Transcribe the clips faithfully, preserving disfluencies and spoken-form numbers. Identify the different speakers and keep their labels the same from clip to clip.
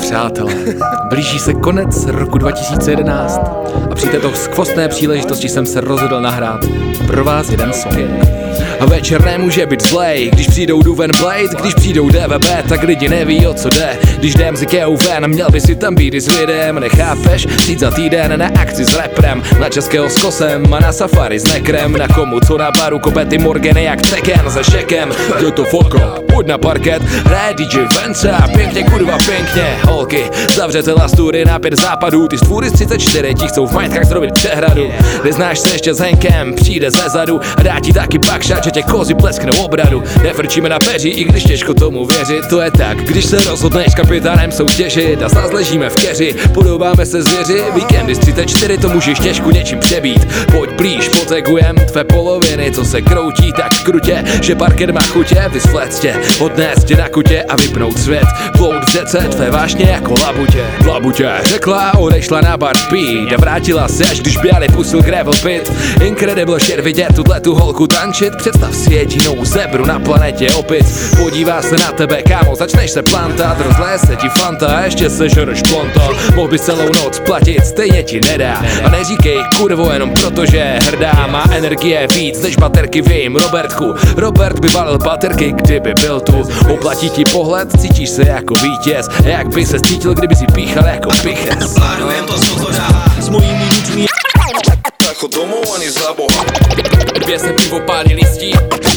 Speaker 1: Přátelé, blíží se konec roku dva tisíce jedenáct a při této skvostné příležitosti jsem se rozhodl nahrát pro vás jeden song. A večer nemůže být zlej, když přijdou Duven Blade, když přijdou D V B, tak lidi neví, o co jde. Když jdem z Ikeu ven, měl by si tam být i s lidem, nechápeš? Jít za týden na akci s reprem, na českého s kosem a na safari s nekrem, na komu co na baru kope ty Morgany jak Tekken se šekem. Jde to foka, pojď na parket, hraje D J Venca, pěkně kurva pěkně, holky, zavřete lastury na pět západů, ty stvůry z třicet čtyři ti chcou v majtkách zrobit přehradu. Neznáš se ještě s Henkem, přijde ze zadu a dá ti taky bakša, že tě kozy plesknou obradu. Nefrčíme na peři, i když těžko tomu věřit, to je tak, když se rozhodneš s kapitánem soutěžit a zas ležíme v keři, podobáme se zvěři, víkendy z třicet čtyři to můžeš těžko něčím přebít. Pojď blíž, potegujem tvé poloviny, co se kroutí tak krutě, že parket má chutě, vysflec tě, odnést tě na kutě a vypnout svět. Plout v řece tvé vášně jako labutě. Labutě řekla, odešla na bar pít a vrátila se, až když běli pusil gravel pit. Incredible shit, vidět tuhle tu holku tančit, představ si jedinou zebru na planetě opic. Podívá se na tebe, kámo, začneš se plantat, rozléje se ti fanta a ještě se žereš plonto. Mohl by celou noc platit, stejně ti nedá. A neříkej kurvo jenom proto, že je hrdá, má energie víc než baterky v jejím Robertku. Robert by balil baterky, kdyby byl tu. Oplatí ti pohled, cítíš se jako vítěz. Jak by se cítil, kdyby si píchal jako piches.
Speaker 2: Plánujem to, co to dá s mojimi lidmi. Tak chod domů ani za boha.
Speaker 1: Dvě se pivo pálí listí,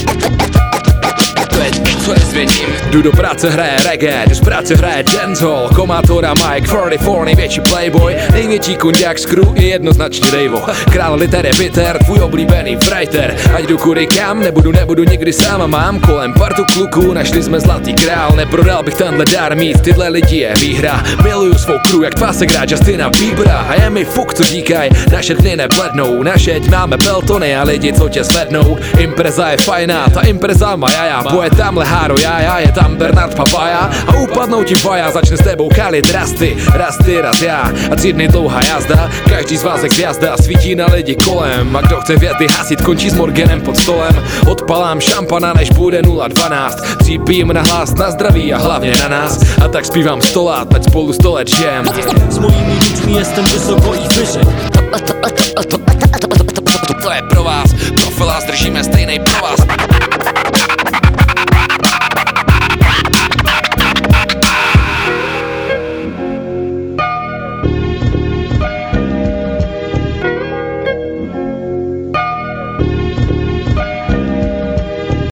Speaker 1: to je co nezvědím. Jdu do práce, hraje reggae, jdu z práce, hraje dancehall. Komátora Mike čtyřicet čtyři, největší playboy, největší kunďák z crew je jednoznačně Dejvo. Král liter je bitter, tvůj oblíbený writer. Ať jdu kudy kam, nebudu, nebudu nikdy sám a mám kolem partu kluků, našli jsme zlatý král. Neprodal bych tenhle dár, mít tyhle lidi je výhra. Miluju svou crew jak pásek rád Justina Biebera. A je mi fuk, co říkaj, naše dny neblednou. Naše máme peltony a lidi, co tě slednou. Impreza je fajná, ta impreza má jaja. Poje tamhle Háro Jaja, je tam Bernard Papaya a upadnou ti vaja, začne s tebou kalit rasty, rasty, raz já a tři dny dlouhá jazda, každý z vás jak zjazda svítí na lidi kolem a kdo chce věty hasit, končí s Morganem pod stolem. Odpalám šampana, než bude nula dvanáct, třípím na hlas, na zdraví a hlavně na nás a tak zpívám stola, teď spolu stole jam.
Speaker 2: S mojimi lidmi jestem vysoko i vyšek.
Speaker 1: To je pro vás, pro Filas držíme stejnej pro vás.